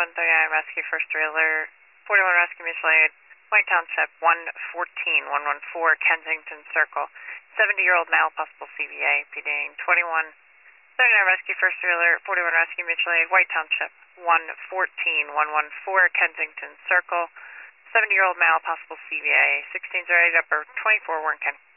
Rescue First Trailer, 41 Rescue Mutual Aid, White Township, 114, 114 Kensington Circle. 70-year-old male, possible CVA, PD 21. 39 Rescue First Trailer, 41 Rescue Mutual Aid, White Township, 114, 114 Kensington Circle. 70-year-old male, possible CVA, 1608 upper, 24 Warren County.